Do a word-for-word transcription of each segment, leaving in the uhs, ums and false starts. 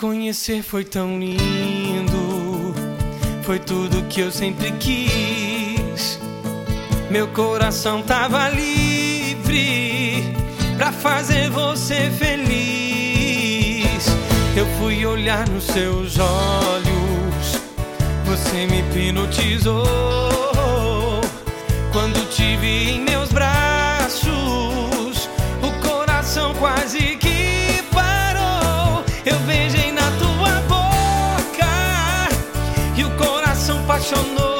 conhecer foi tão lindo, foi tudo que eu sempre quis. Meu coração tava livre pra fazer você feliz. Eu fui olhar nos seus olhos, você me hipnotizou. Quando te vi em meus braços, o coração quase que parou. Eu beijei na tua boca e o coração apaixonou.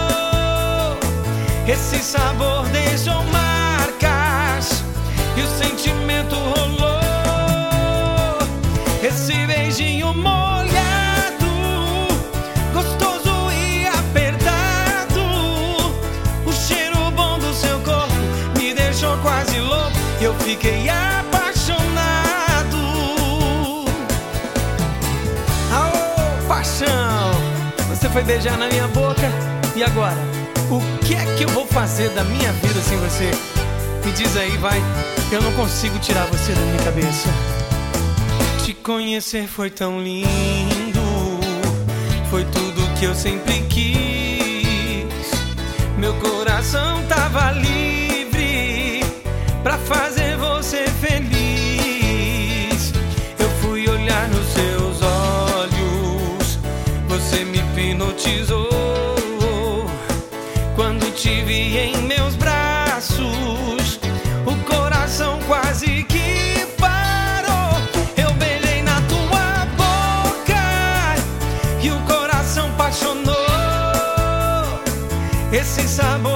Esse sabor deixou marcas e o sentimento rolou. Esse beijinho molhado, gostoso e apertado, o cheiro bom do seu corpo me deixou quase louco. Eu fiquei apaixonado. Aô, paixão! Você foi beijar na minha boca e agora? O que é que eu vou fazer da minha vida sem você? Me diz aí, vai. Eu não consigo tirar você da minha cabeça. Te conhecer foi tão lindo, foi tudo que eu sempre quis. Meu coração tava livre pra fazer você feliz. Eu fui olhar nos seus olhos, você me hipnotizou. Quando te vi em meus braços, o coração quase que parou. Eu beijei na tua boca e o coração apaixonou. Esse sabor